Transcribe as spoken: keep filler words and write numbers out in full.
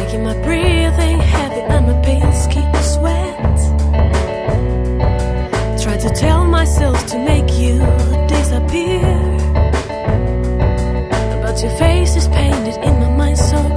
making my breathing heavy and my pales keep me sweat. Try to tell myself to make you disappear, but your face is painted in my mind so